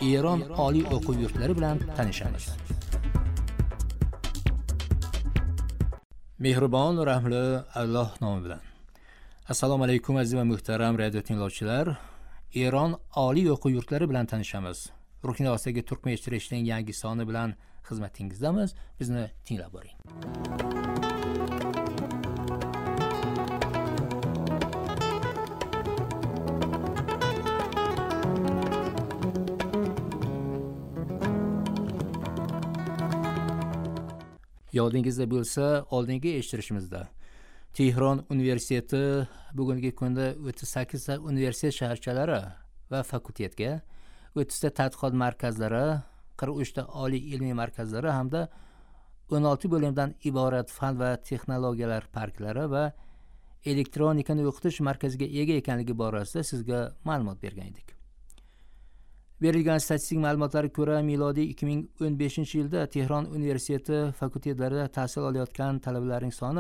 Eron oliy o'quv yurtlari bilan tanishamiz. Mehribon va rahmli Alloh nomi bilan. Assalomu alaykum aziz va muhtaram radio tinglovchilar. Eron oliy o'quv yurtlari bilan tanishamiz. Rukni ostidagi turkmen eshittirishning yangi soni bilan xizmatingizdamiz. Bizni tinglab boring. Yodingizda bo'lsa, oldingi eshittirishimizda Tehron universiteti bugungi kunda 38 ta universitet shaharchalari va fakultetga, 30 ta tadqiqot markazlari, 43 ta oliy ilmiy markazlari hamda 16 bo'limdan iborat fan va texnologiyalar parklari va elektronikani o'qitish markaziga ega ekanligi borasida sizga ma'lumot bergan edik. Berilgan statistik ma'lumotlarga ko'ra, milodiy 2015-yilda Tehron universiteti fakultetlarida tahsil olayotgan talabalarning soni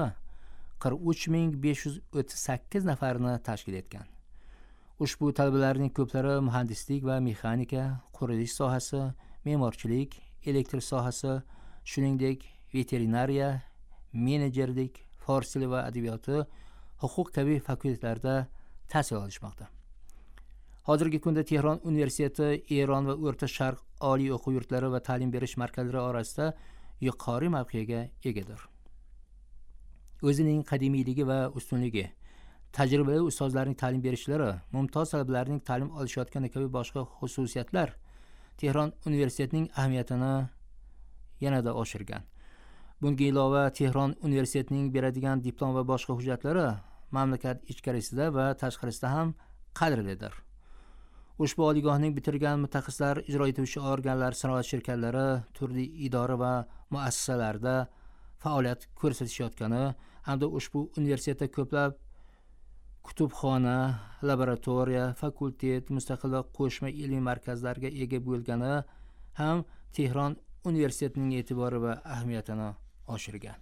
43538 nafarni tashkil etgan. Ushbu talabalarning ko'plari muhandislik va mexanika, qurilish sohasi, me'morchilik, elektr sohasi, shuningdek veterinariya, menejerlik, fors tili va adabiyoti, huquq kabi fakultetlarda tahsil olishmoqda. Hozirgi kunda Tehron universiteti Eron va O'rta Sharq oliy o'quv yurtlari va ta'lim berish markazlari orasida yuqori mavqega egadir. O'zining qadimiyligi va ustunligi, tajribali ustozlarning ta'lim berishlari, mumtoz talabalarning ta'lim olishayotgani kabi boshqa xususiyatlar Tehron universitetining ahamiyatini yanada oshirgan. Bunga ilova Tehron universitetining beradigan diplom va boshqa hujjatlari mamlakat ichkarisida va tashqarisida ham qadrlidir. Ushbu oliygohning bitirgan mutaxassislar ijro etuvchi organlar, sanoat shirkatlari, turli idora va muassasalarda faoliyat ko'rsatishayotgani hamda ushbu universitetda ko'plab kutubxona, laboratoriya, fakultet, mustaqil va qo'shma ilmiy markazlarga ega bo'lgani ham Tehron universitetining e'tibori va ahamiyatini oshirgan.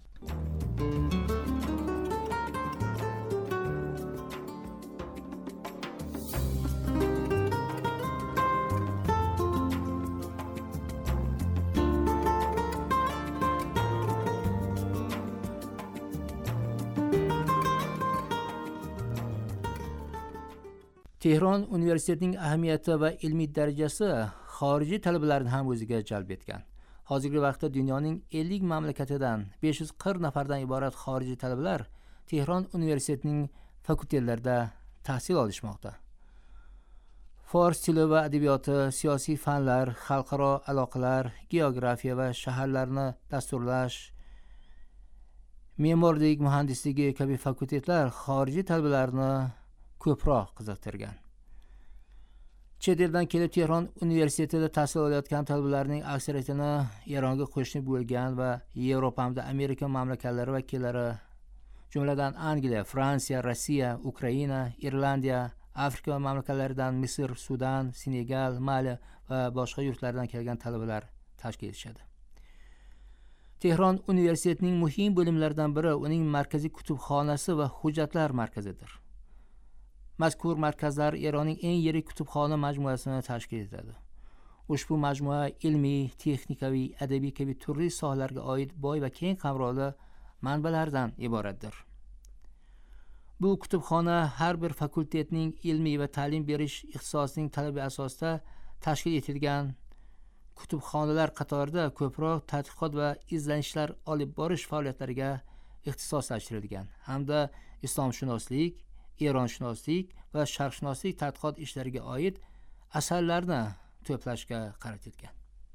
Tehron universitetining ahamiyati va ilmiy darajasi xorijiy talabalarni ham o'ziga jalb etgan. Hozirgi vaqtda dunyoning 50 mamlakatidan 540 nafardan iborat xorijiy talabalar Tehron universitetining fakultetlarida tahsil olishmoqda. Fors tili va adabiyoti, siyosiy fanlar, xalqaro aloqalar, geografiya va shaharlarni dasturlash, me'morlik, muhandisligi kabi fakultetlar xorijiy talabalarni ko'proq qiziqtirgan. Chet eldan kelib Tehron universitetida tahsil olayotgan talabalarning aksariyatini Eronga qo'shni bo'lgan va Yevropa hamda Amerika mamlakatlari vakillari, jumladan Angliya, Fransiya, Rossiya, Ukraina, Irlandiya, Afrika mamlakatlaridan Misr, Sudan, Senegal, Mali va boshqa yurtlardan kelgan talabalar tashkil etishadi. Tehron universitetining muhim bo'limlaridan biri uning markaziy kutubxonasi va hujjatlar markazidir. Mazkur markazlar Eronning eng yirik kutubxona majmuasini tashkil etadi. Ushbu majmua ilmiy, texnikaviy, adabiy kabi turli sohalarga oid boy va keng qamrovli manbalardan iboratdir. Bu kutubxona har bir fakultetning ilmiy va ta'lim berish ixtisosining talabi asosida tashkil etilgan kutubxonalar qatorida ko'proq tadqiqot va izlanishlar olib borish faoliyatlariga ixtisoslashtirilgan hamda islomshunoslik, eronshunoslik va sharqshunoslik tadqiqot ishlariga oid asarlarni to'plashga qaratilgan.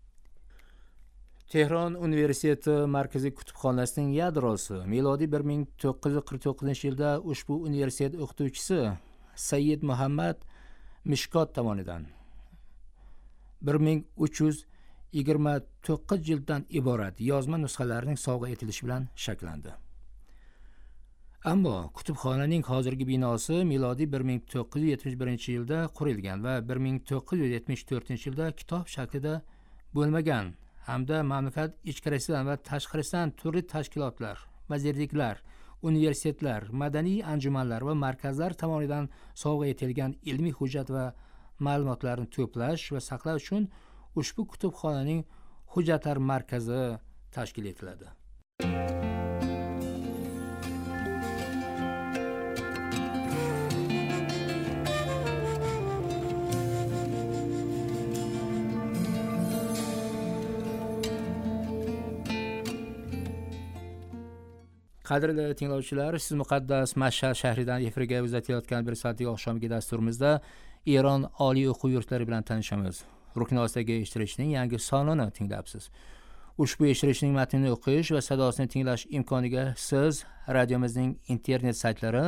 Tehron universiteti markaziy kutubxonasining yadrosi milodiy 1949-yilda ushbu universitet o'qituvchisi Sayyid Muhammad Mishkot tomonidan 1329 jilddan iborat yozma nusxalarning sovg'a etilishi bilan shakllandi. Ammo kutubxonaning hozirgi binosi milodiy 1971-yilda qurilgan va 1974-yilda kitob shaklida bo'lmagan hamda mamlakat ichkarisidan va tashqarisidan turli tashkilotlar, vazirliklar, universitetlar, madaniy anjumanlar va markazlar tomonidan sovg'a etilgan ilmiy hujjat va ma'lumotlarni to'plash va saqlash uchun ushbu kutubxonaning hujjatlar markazi tashkil etiladi. Qadrli tinglovchilar, siz muqaddas Mashhad shahridan efirga uzatilayotgan bir soatlik oqshomgi dasturimizda Eron oliy o'quv yurtlari bilan tanishamiz. Rukn ostidagi eshittirishning yangi sonini tinglabsiz. Ushbu eshittirishning matnini o'qish va sadosini tinglash imkoniga siz radiomizning internet saytlari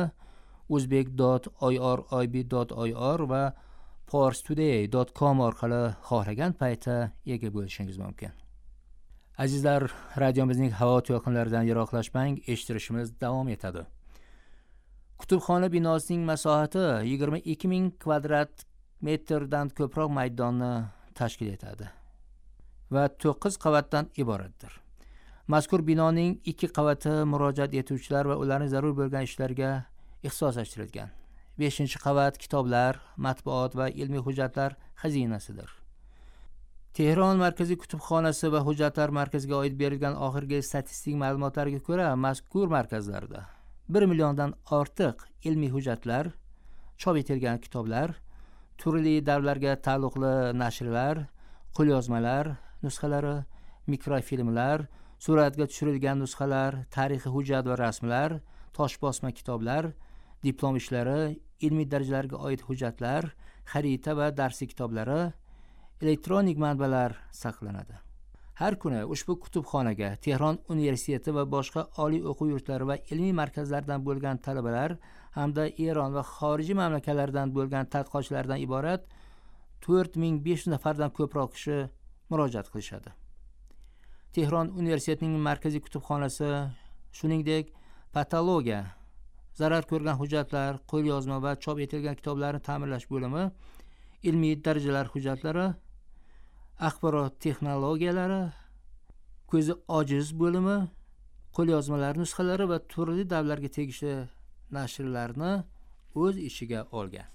uzbek.irib.ir va parstoday.com orqali xohlagan paytda ega bo'lishingiz mumkin. Azizlar, radiomizning havo to'lqinlaridan yiroqlashmang, eshittirishimiz davom etadi. Kutubxona binosining masohati 22,000 kvadrat metrdan ko'proq maydonni tashkil etadi va 9 qavatdan iboratdir. Mazkur binoning 2 qavati murojaat etuvchilar va ularning zarur bo'lgan ishlarga ixtisoslashtirilgan. 5-qavat kitoblar, matbuot va ilmiy hujjatlar xazinasidir. Tehron markaziy kutubxonasi va hujjatlar markaziga oid berilgan oxirgi statistik ma'lumotlarga ko'ra, mazkur markazlarda 1 milliondan ortiq ilmiy hujjatlar, chop etilgan kitoblar, turli davrlarga taalluqli nashrlar, qo'lyozmalar nusxalari, mikrofilmlar, suratga tushirilgan nusxalar, tarixiy hujjat va rasmlar, toshbosma kitoblar, diplom ishlari, ilmiy darajalarga oid hujjatlar, xarita va darslik kitoblari, elektronik manbalar saqlanadi. Har kuni ushbu kutubxonaga Tehron universiteti va boshqa oliy o'quv yurtlari va ilmiy markazlardan bo'lgan talabalar hamda Eron va xorijiy mamlakatlardan bo'lgan tadqiqotchilardan iborat 4500 nafardan ko'proq kishi murojaat qilishadi. Tehron universitetining markaziy kutubxonasi shuningdek patologiya, zarar ko'rgan hujjatlar, qo'lyozma va chop etilgan kitoblarni ta'mirlash bo'limi, ilmiy darajalar hujjatlari, axborot texnologiyalari, ko'zi ojiz bo'limi, qo'lyozmalar nusxalari va turli davlatlarga tegishli nashrlarni o'z ichiga olgan.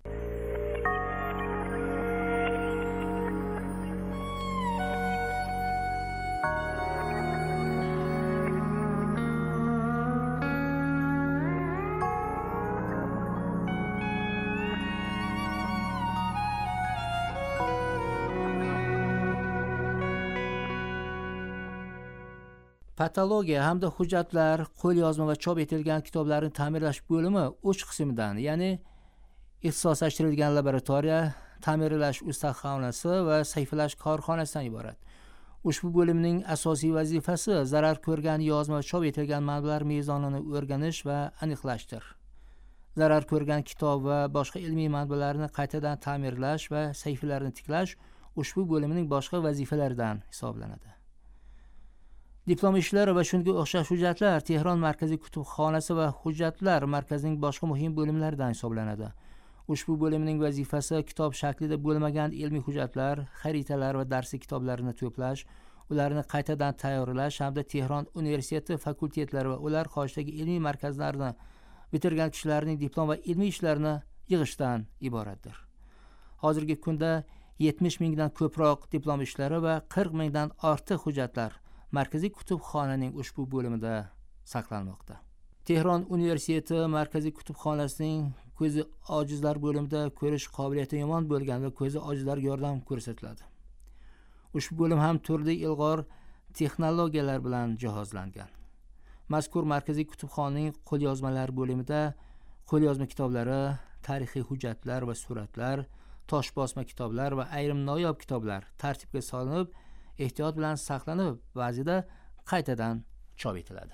Patologiya hamda hujjatlar, qo'lyozma va chop etilgan kitoblarni ta'mirlash bo'limi 3 qismdan, ya'ni ixtisoslashtirilgan laboratoriya, ta'mirlash ustaxonasi va sayfalash korxonasidan iborat. Ushbu bo'limning asosiy vazifasi zarar ko'rgan yozma va chop etilgan manbalar mezonini o'rganish va aniqlashdir. Zarar ko'rgan kitob va boshqa ilmiy manbalarni qaytadan ta'mirlash va sayfalarni tiklash ushbu bo'limning boshqa vazifalaridan hisoblanadi. Diplom ishlari va shunga o'xshash hujjatlar Tehron markaziy kutubxonasi va hujjatlar markazining boshqa muhim bo'limlaridan hisoblanadi. Ushbu bo'limning vazifasi kitob shaklida bo'lmagan ilmiy hujjatlar, xaritalar va darslik kitoblarini to'plash, ularni qaytadan tayyorlash hamda Tehron universiteti fakultetlari va ular qoshdagi ilmiy markazlarini bitirgan kishilarning diplom va ilmiy ishlarini yig'ishdan iboratdir. Hozirgi kunda 70 mingdan ko'proq diplom ishlari va 40 mingdan ortiq hujjatlar markaziy kutubxonaning ushbu bo'limida saqlanmoqda. Tehron universiteti markaziy kutubxonasining ko'zi ojizlar bo'limida ko'rish qobiliyati yomon bo'lgan va ko'zi ojizlarga yordam ko'rsatiladi. Ushbu bo'lim ham turli ilg'or texnologiyalar bilan jihozlangan. Mazkur markaziy kutubxonaning qo'lyozmalar bo'limida qo'lyozma kitoblari, tarixiy hujjatlar va suratlar, toshbosma kitoblar va ayrim noyob kitoblar tartibga solinib, ehtiyot bilan saqlanib, ba'zida qaytadan chop etiladi.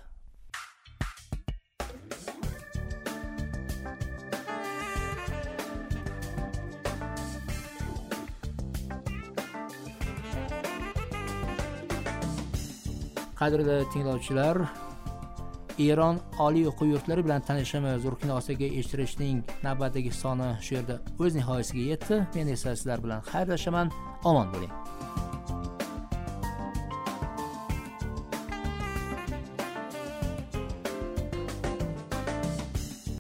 Qadrli tinglovchilar, Eron oliy o'quv yurtlari bilan tanishamiz. Rukn ostidagi eshittirishning navbatdagi soni shu yerda o'z nihoyasiga yetdi. Men esa sizlar bilan xayrlashaman. Omon bo'ling.